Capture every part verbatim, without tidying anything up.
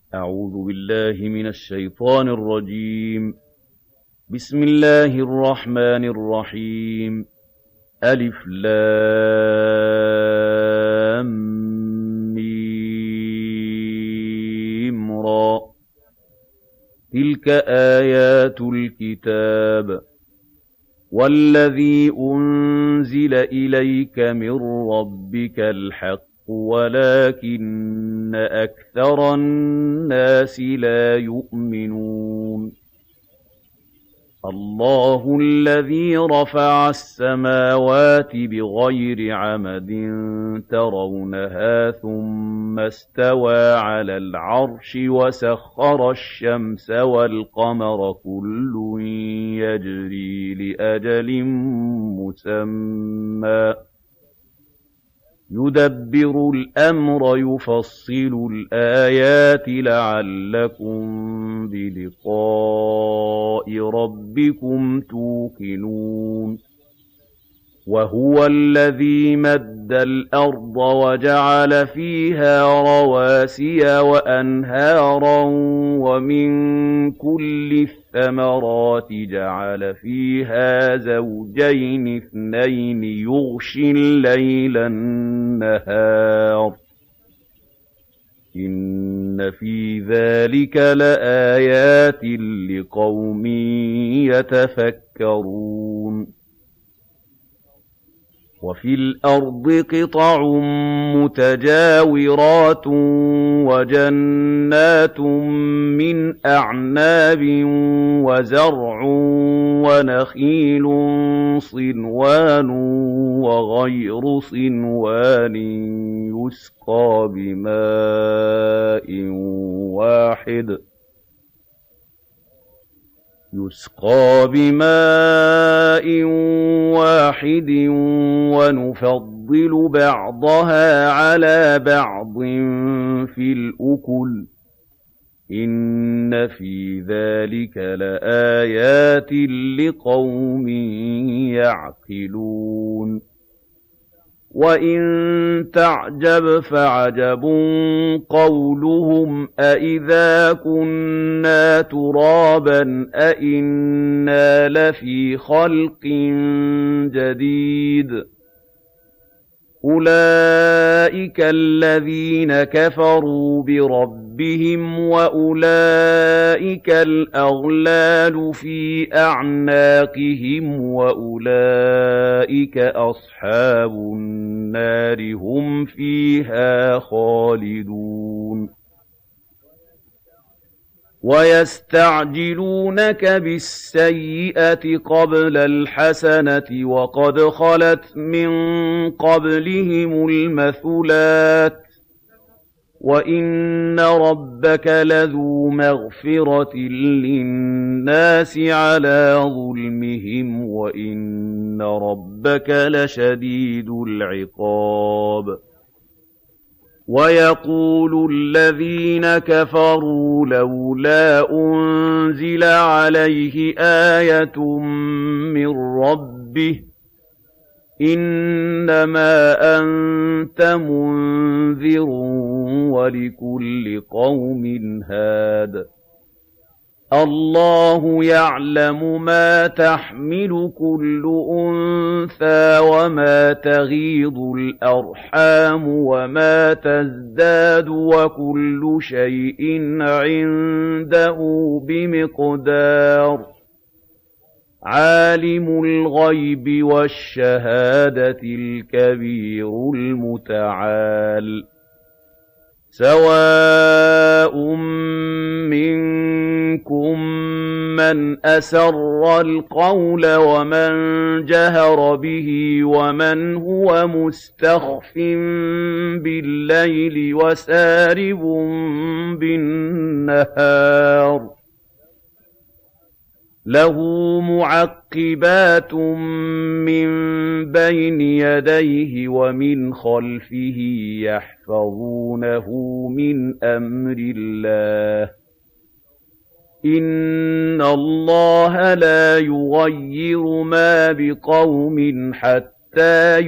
أعوذ بالله من الشيطان الرجيم. بسم الله الرحمن الرحيم. ألف لام ميم را. تلك آيات الكتاب والذي أنزل إليك من ربك الحق ولكن أكثر الناس لا يؤمنون. الله الذي رفع السماوات بغير عمد ترونها ثم استوى على العرش وسخر الشمس والقمر كل يجري لأجل مسمى يدبر الأمر يفصل الآيات لعلكم بلقاء ربكم توقنون. وهو الذي مد الأرض وجعل فيها رواسي وأنهارا ومن كل الثمرات جعل فيها زوجين اثنين يغشي الليل النهار إن في ذلك لآيات لقوم يتفكرون. وفي الأرض قطع متجاورات وجنات من أعناب وزرع ونخيل صنوان وغير صنوان يسقى بماء واحد يسقى بماء واحد ونفضل بعضها على بعض في الأكل إن في ذلك لآيات لقوم يعقلون. وَإِن تَعْجَبْ فَعَجَبٌ قَوْلُهُمْ أَإِذَا كُنَّا تُرَابًا أَإِنَّا لَفِي خَلْقٍ جَدِيدٍ. أُولَئِكَ الَّذِينَ كَفَرُوا بِرَبِّهِمْ وَأُولَئِكَ الْأَغْلَالُ فِي أَعْنَاقِهِمْ وَأُولَئِكَ أَصْحَابُ النَّارِ هُمْ فِيهَا خَالِدُونَ. وَيَسْتَعْجِلُونَكَ بِالسَّيِّئَةِ قَبْلَ الْحَسَنَةِ وَقَدْ خَلَتْ مِن قَبْلِهِمُ الْمَثُلَاتُ وَإِنَّ رَبَّكَ لَذُو مَغْفِرَةٍ لِّلنَّاسِ عَلَىٰ ظُلْمِهِمْ وَإِنَّ رَبَّكَ لَشَدِيدُ الْعِقَابِ. وَيَقُولُ الَّذِينَ كَفَرُوا لَوْلَا أُنزِلَ عَلَيْهِ آيَةٌ مِّن رَّبِّهِ إِنَّمَا أَنتَ مُنذِرٌ وَلِكُلِّ قَوْمٍ هَادٍ. اللَّهُ يَعْلَمُ مَا تَحْمِلُ كُلُّ أُنثَىٰ وَمَا تَغِيضُ الْأَرْحَامُ وَمَا تَزْدَادُ وَكُلُّ شَيْءٍ عِندَهُ بِمِقْدَارٍ. عَالِمُ الْغَيْبِ وَالشَّهَادَةِ الْكَبِيرُ الْمُتَعَالِ. سَوَاءٌ مِّنكُم مَّنْ أَسَرَّ الْقَوْلَ وَمَن جَهَرَ بِهِ وَمَنْ هُوَ مُسْتَخْفٍ بِاللَّيْلِ وَسَارِبٌ بِالنَّهَارِ. لَهُ مُعَقِّبَاتٌ مِّن بَيْنِ يَدَيْهِ وَمِنْ خَلْفِهِ يَحْفَظُونَهُ مِنْ أَمْرِ اللَّهِ. إِنَّ اللَّهَ لَا يُغَيِّرُ مَا بِقَوْمٍ حَتَّىٰ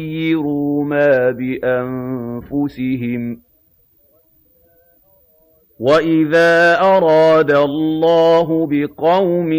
يُغَيِّرُوا مَا بِأَنفُسِهِمْ. وَإِذَا أَرَادَ اللَّهُ بِقَوْمٍ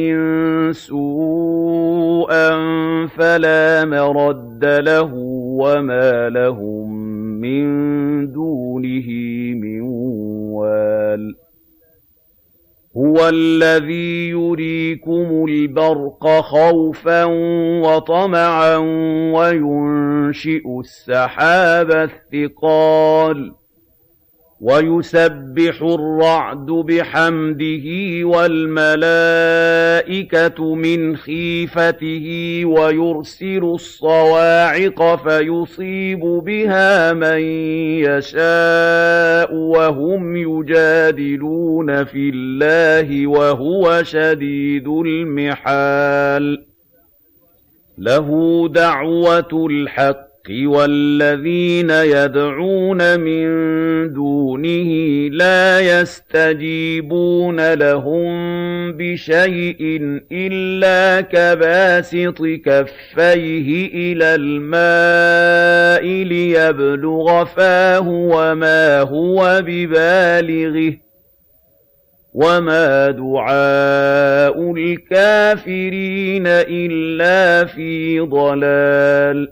سُوءًا فَلَا مَرَدَّ لَهُ وَمَا لَهُم مِّن دُونِهِ مِن وَالٍ هُوَ الَّذِي يُرِيكُمُ الْبَرْقَ خَوْفًا وَطَمَعًا وَيُنشِئُ السَّحَابَ الثِّقَالَ وَيُسَبِّحُ الرَّعْدُ بِحَمْدِهِ وَالْمَلَائِكَةُ مِنْ خِيفَتِهِ وَيُرْسِلُ الصَّوَاعِقَ فَيُصِيبُ بِهَا مَن يَشَاءُ وَهُمْ يُجَادِلُونَ فِي اللَّهِ وَهُوَ شَدِيدُ الْمِحَالِ لَهُ دَعْوَةُ الْحَقِّ وَالَّذِينَ يَدْعُونَ مِن دُونِهِ لَا يَسْتَجِيبُونَ لَهُم بِشَيْءٍ إِلَّا كَبَاسِطِ كَفَّيْهِ إِلَى الْمَاءِ لِيَبْلُغَ فَاهُ وَمَا هُوَ بِبَالِغِهِ وَمَا دُعَاءُ الْكَافِرِينَ إِلَّا فِي ضَلَالٍ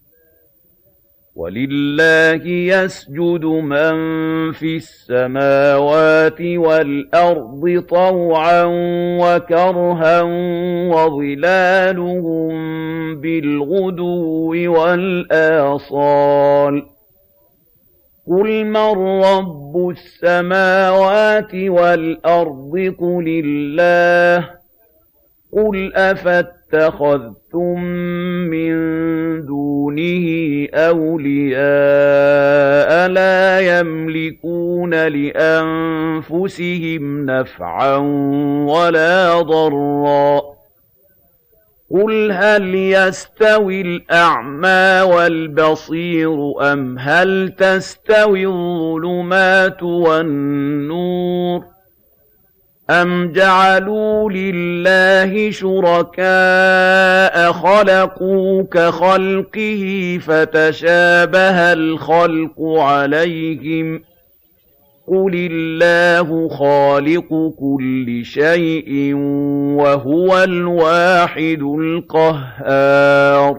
وَلِلَّهِ يَسْجُدُ مَن فِي السَّمَاوَاتِ وَالْأَرْضِ طَوْعًا وَكَرْهًا وَظِلَالُهُم بِالْغُدُوِّ وَالْآصَالِ قُلْ مَن رَّبُّ السَّمَاوَاتِ وَالْأَرْضِ قُلِ اللَّهُ قُلْ أَفَاتَّخَذْتُم مِّن دُونِهِ أَوْلِيَاءَ لَا يَمْلِكُونَ لِأَنفُسِهِمْ نَفْعًا وَلَا ضَرًّا قُلْ هَلْ يَسْتَوِي الْأَعْمَىٰ وَالْبَصِيرُ أَمْ هَلْ تَسْتَوِي الظُّلُمَاتُ وَالنُّورُ أَمْ جَعَلُوا لِلَّهِ شُرَكَاءَ خَلَقُوا كَخَلْقِهِ فَتَشَابَهَ الْخَلْقُ عَلَيْهِمْ ۚ قُلِ اللَّهُ خَالِقُ كُلِّ شَيْءٍ وَهُوَ الْوَاحِدُ الْقَهَّارُ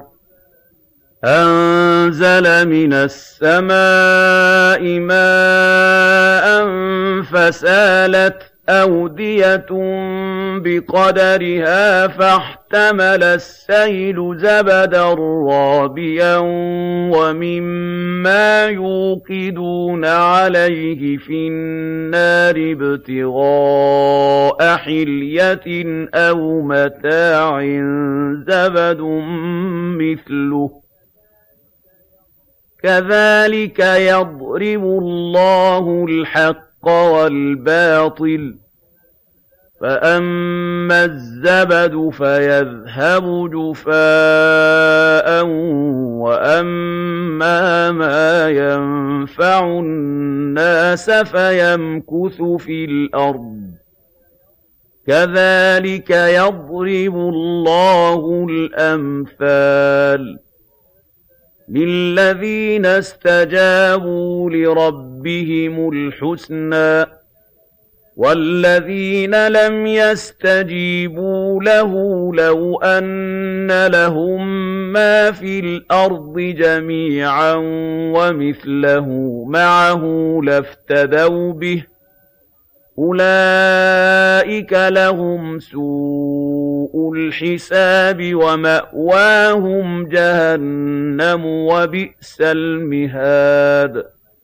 أَنزَلَ مِنَ السَّمَاءِ مَاءً فَسَالَتْ أَوْدِيَةٌ بِقَدَرِهَا فَاحْتَمَلَ السَّيْلُ زَبَدًا رَّابِيًا وَمِمَّا يُوقِدُونَ عَلَيْهِ فِي النَّارِ ابْتِغَاءَ حِلْيَةٍ أَوْ مَتَاعٍ زَبَدٌ مِّثْلُهُ كَذَٰلِكَ يَضْرِبُ اللَّهُ الْحَقَّ وَالْبَاطِلَ ۚ فَأَمَّا الزَّبَدُ فَيَذْهَبُ جُفَاءً وَأَمَّا مَا يَنفَعُ النَّاسَ فَيَمْكُثُ فِي الْأَرْضِ ۚ كَذَٰلِكَ يَضْرِبُ اللَّهُ الْأَمْثَالَ لِلَّذِينَ اسْتَجَابُوا لِرَبِّهِمُ الْحُسْنَىٰ ۚ وَالَّذِينَ لَمْ يَسْتَجِيبُوا لَهُ لَوْ أَنَّ لَهُم مَّا فِي الْأَرْضِ جَمِيعًا وَمِثْلَهُ مَعَهُ لَافْتَدَوْا بِهِ ۚ أُولَٰئِكَ لَهُمْ سُوءُ الْحِسَابِ وَمَأْوَاهُمْ جَهَنَّمُ وَبِئْسَ الْمِهَادُ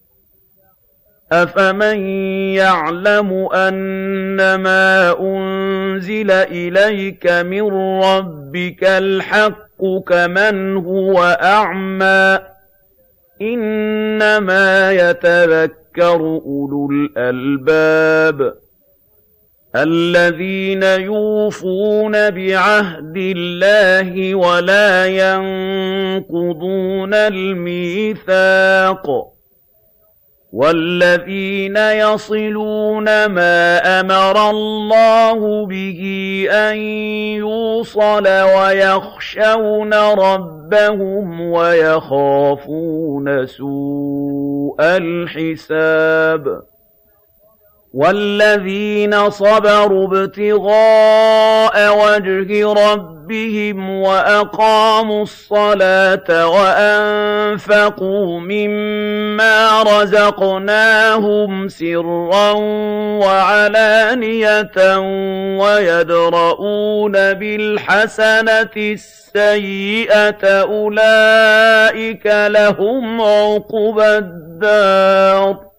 أَفَمَن يَعْلَمُ أَنَّمَا أُنزِلَ إِلَيْكَ مِن رَّبِّكَ الْحَقُّ كَمَنْ هُوَ أَعْمَىٰ ۚ إِنَّمَا يَتَذَكَّرُ أُولُو الْأَلْبَابِ الَّذِينَ يُوفُونَ بِعَهْدِ اللَّهِ وَلَا يَنقُضُونَ الْمِيثَاقَ وَالَّذِينَ يَصِلُونَ مَا أَمَرَ اللَّهُ بِهِ أَن يُوصَلَ وَيَخْشَوْنَ رَبَّهُمْ وَيَخَافُونَ سُوءَ الْحِسَابِ وَالَّذِينَ صَبَرُوا ابْتِغَاءَ وَجْهِ رَبِّهِمْ وَأَقَامُوا الصَّلَاةَ وَأَنفَقُوا مِمَّا رَزَقْنَاهُمْ سِرًّا وَعَلَانِيَةً وَيَدْرَءُونَ بِالْحَسَنَةِ السَّيِّئَةَ أُولَٰئِكَ لَهُمْ عُقْبَى الدَّارِ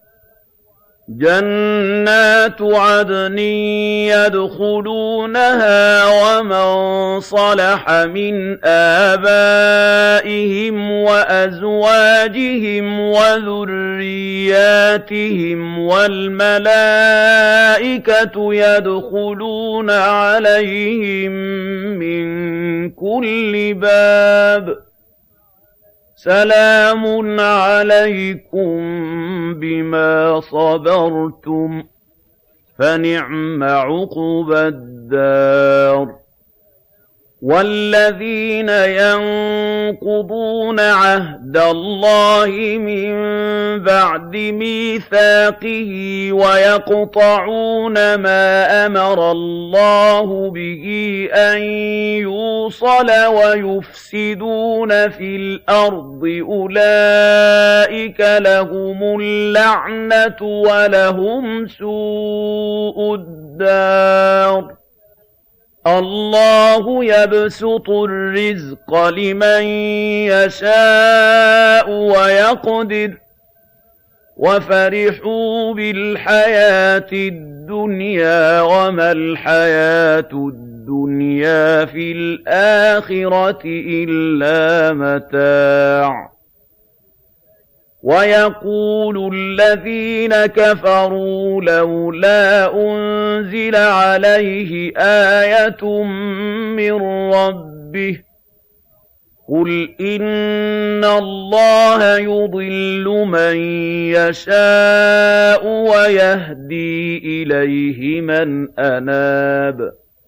جَنَّاتُ عَدْنٍ يَدْخُلُونَهَا وَمَن صَلَحَ مِنْ آبَائِهِمْ وَأَزْوَاجِهِمْ وَذُرِّيَّاتِهِمْ وَالْمَلَائِكَةُ يَدْخُلُونَ عَلَيْهِم مِّن كُلِّ بَابٍ سَلَامٌ عَلَيْكُم بِمَا صَبَرْتُمْ فَنِعْمَ عُقْبَى الدَّارِ وَالَّذِينَ يَنقُضُونَ عَهْدَ اللَّهِ مِن بَعْدِ مِيثَاقِهِ وَيَقْطَعُونَ مَا أَمَرَ اللَّهُ بِهِ أَن يُوصَلَ وَيُفْسِدُونَ فِي الْأَرْضِ أُولَٰئِكَ لَهُمُ اللَّعْنَةُ وَلَهُمْ سُوءُ الدَّارِ اللَّهُ يَبْسُطُ الرِّزْقَ لِمَن يَشَاءُ وَيَقْدِرُ وَفَرِحُوا بِالْحَيَاةِ الدُّنْيَا وَمَا الْحَيَاةُ الدُّنْيَا فِي الْآخِرَةِ إِلَّا مَتَاعٌ وَيَقُولُ الَّذِينَ كَفَرُوا لَوْلَا أُنزِلَ عَلَيْهِ آيَةٌ مِّن رَّبِّهِ قُلْ إِنَّ اللَّهَ يُضِلُّ مَن يَشَاءُ وَيَهْدِي إِلَيْهِ مَنْ أَنَابَ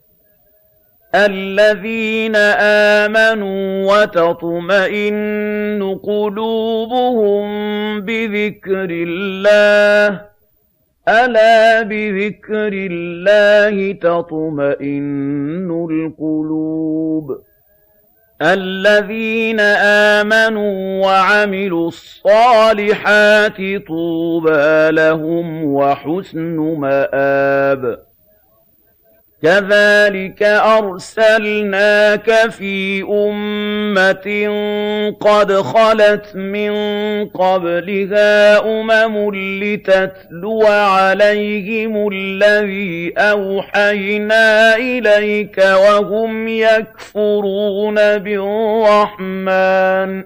الَّذِينَ آمَنُوا وَتَطْمَئِنُّ قُلُوبُهُم بِذِكْرِ اللَّهِ أَلَا بِذِكْرِ اللَّهِ تَطْمَئِنُّ الْقُلُوبُ الَّذِينَ آمَنُوا وَعَمِلُوا الصَّالِحَاتِ طُوبَىٰ لَهُمْ وَحُسْنُ مَآبٍ كَذَٰلِكَ أَرْسَلْنَاكَ فِي أُمَّةٍ قَدْ خَلَتْ مِن قَبْلِهَا أُمَمٌ لِّتَتْلُوَ عَلَيْهِمُ الَّذِي أَوْحَيْنَا إِلَيْكَ وَهُمْ يَكْفُرُونَ بِالرَّحْمَٰنِ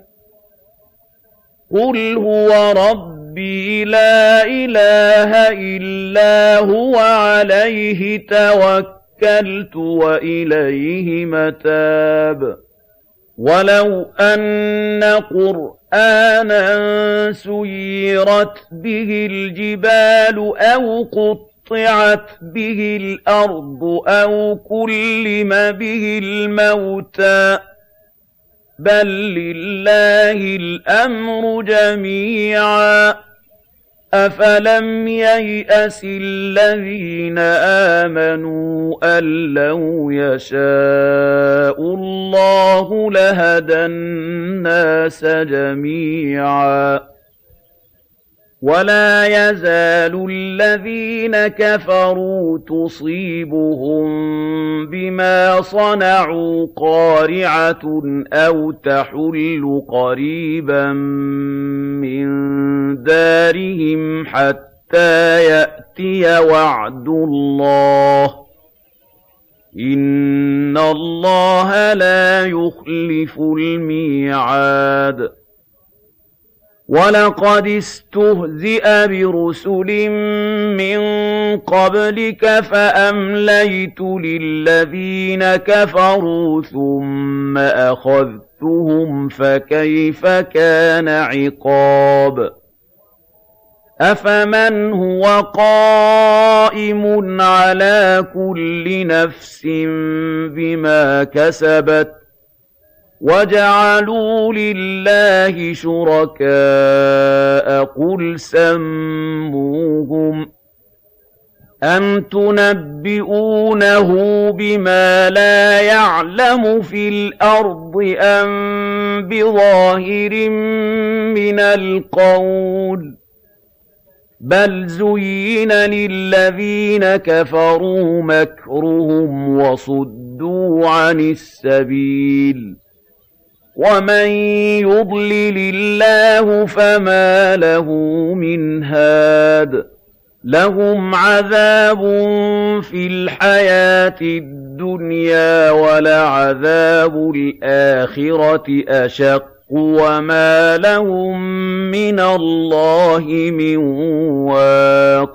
قُلْ هُوَ رَبِّي لَا إِلَٰهَ إِلَّا هُوَ عَلَيْهِ توكلت وَإِلَيْهِ مَتَابِ وَلَوْ أَنَّ قُرْآنًا سُيِّرَتْ بِهِ الْجِبَالُ أَوْ قُطِّعَتْ بِهِ الْأَرْضُ أَوْ كُلِّمَ بِهِ الْمَوْتَىٰ بَل لِّلَّهِ الْأَمْرُ جَمِيعًا أَفَلَمْ يَيْأَسِ الَّذِينَ آمَنُوا أَن لَّوْ يَشَاءُ اللَّهُ لَهَدَى النَّاسَ جَمِيعًا وَلَا يَزَالُ الَّذِينَ كَفَرُوا تُصِيبُهُم بِمَا صَنَعُوا قَارِعَةٌ أَوْ تَحُلُّ قَرِيبًا مِّن دَارِهِمْ حَتَّىٰ يَأْتِيَ وَعْدُ اللَّهِ ۚ إِنَّ اللَّهَ لَا يُخْلِفُ الْمِيعَادَ وَلَقَدِ اسْتُهْزِئَ بِرُسُلٍ مِّن قَبْلِكَ فَأَمْلَيْتُ لِلَّذِينَ كَفَرُوا ثُمَّ أَخَذْتُهُمْ فَكَيْفَ كَانَ عِقَابِ أَفَمَنْ هُوَ قَائِمٌ عَلَىٰ كُلِّ نَفْسٍ بِمَا كَسَبَتْ وَجَعَلُوا لِلَّهِ شُرَكَاءَ قُلْ سَمُّوهُمْ أَمْ تُنَبِّئُونَهُ بِمَا لَا يَعْلَمُ فِي الْأَرْضِ أَم بِظَاهِرٍ مِّنَ الْقَوْلِ ۗ بَلْ زُيِّنَ لِلَّذِينَ كَفَرُوا مَكْرُهُمْ وَصُدُّوا عَنِ السَّبِيلِ ۗ وَمَن يُضْلِلِ اللَّهُ فَمَا لَهُ مِنْ هَادٍ لَهُمْ عَذَابٌ فِي الْحَيَاةِ الدُّنْيَا وَلَعَذَابُ الْآخِرَةِ أَشَقُّ وَمَا لَهُم مِّنَ اللَّهِ مِن وَاقٍ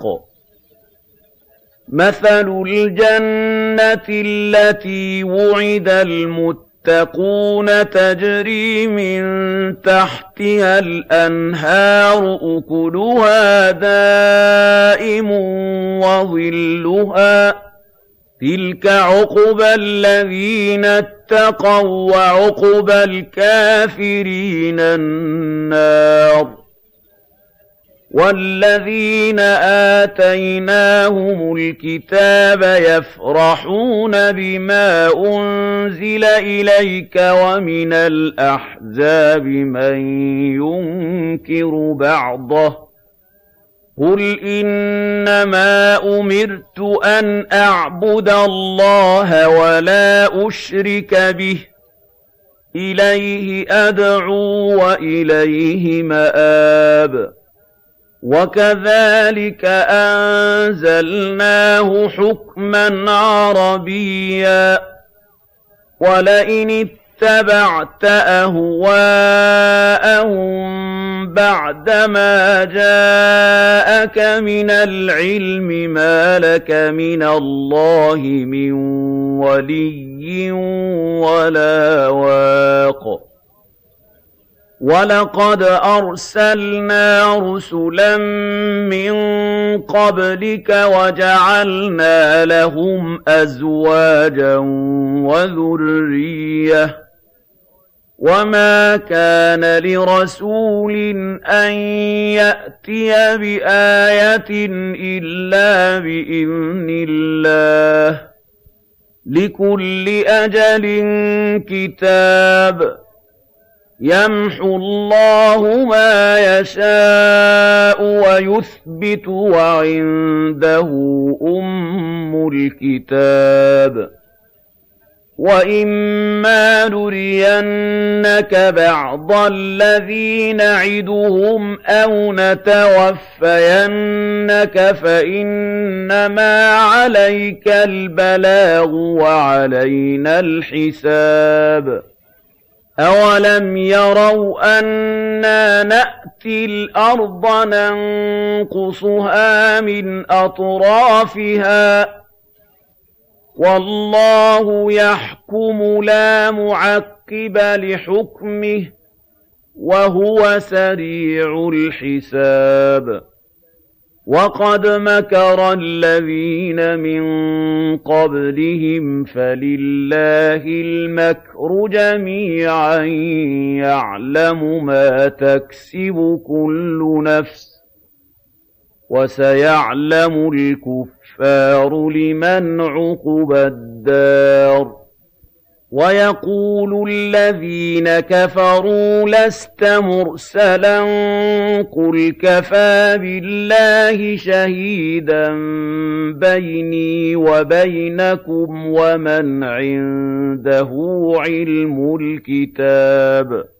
مَثَلُ الْجَنَّةِ الَّتِي وُعِدَ الْمُتَّقُونَ تَجْرِي مِن تَحْتِهَا الْأَنْهَارُ أُكُلُهَا دَائِمٌ وَظِلُّهَا ۚ تِلْكَ عُقْبَى الَّذِينَ اتَّقَوا ۖ وَّعُقْبَى الْكَافِرِينَ النَّارُ وَالَّذِينَ آتَيْنَاهُمُ الْكِتَابَ يَفْرَحُونَ بِمَا أُنزِلَ إِلَيْكَ وَمِنَ الْأَحْزَابِ مَن يُنكِرُ بَعْضَهُ ۚ قُلْ إِنَّمَا أُمِرْتُ أَنْ أَعْبُدَ اللَّهَ وَلَا أُشْرِكَ بِهِ ۚ إِلَيْهِ أَدْعُو وَإِلَيْهِ مَآبِ وَكَذَٰلِكَ أَنزَلْنَاهُ حُكْمًا عَرَبِيًّا ۚ وَلَئِنِ اتَّبَعْتَ أَهْوَاءَهُم بَعْدَمَا جَاءَكَ مِنَ الْعِلْمِ مَا لَكَ مِنَ اللَّهِ مِن وَلِيٍّ وَلَا وَاقٍ وَلَقَدْ أَرْسَلْنَا رُسُلًا مِّن قَبْلِكَ وَجَعَلْنَا لَهُمْ أَزْوَاجًا وَذُرِّيَّةً ۚ وَمَا كَانَ لِرَسُولٍ أَن يَأْتِيَ بِآيَةٍ إِلَّا بِإِذْنِ اللَّهِ ۗ لِكُلِّ أَجَلٍ كِتَابٌ يَمْحُو اللَّهُ مَا يَشَاءُ وَيُثْبِتُ وَعِندَهُ أُمُّ الْكِتَابِ وَإِمَّا نُرِيَنَّكَ بَعْضَ الَّذِي نَعِدُهُمْ أَوْ نَتَوَفَّيَنَّكَ فَإِنَّمَا عَلَيْكَ الْبَلَاغُ وَعَلَيْنَا الْحِسَابُ أَوَلَمْ يَرَوْا أَنَّا نَأْتِي الْأَرْضَ نَنقُصُهَا مِنْ أَطْرَافِهَا ۚ وَاللَّهُ يَحْكُمُ لَا مُعَقِّبَ لِحُكْمِهِ ۚ وَهُوَ سَرِيعُ الْحِسَابِ وَقَدْ مَكَرَ الَّذِينَ مِن قَبْلِهِمْ فَلِلَّهِ الْمَكْرُ جَمِيعًا يَعْلَمُ مَا تَكْسِبُ كُلُّ نَفْسٍ ۗ وَسَيَعْلَمُ الْكُفَّارُ لِمَنْ عُقْبَى الدَّارِ وَيَقُولُ الَّذِينَ كَفَرُوا لَسْتَ مُرْسَلًا ۚ قُلْ كَفَىٰ بِاللَّهِ شَهِيدًا بَيْنِي وَبَيْنَكُمْ وَمَنْ عِندَهُ عِلْمُ الْكِتَابِ